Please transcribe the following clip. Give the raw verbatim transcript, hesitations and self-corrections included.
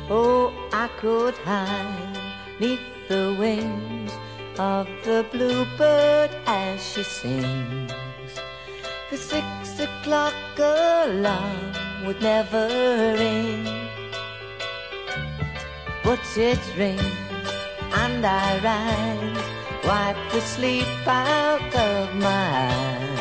Oh, I could hide neath the wings of the bluebird as she sings. The six o'clock alarm would never ring, but it rings and I rise, wipe the sleep out of my eyes.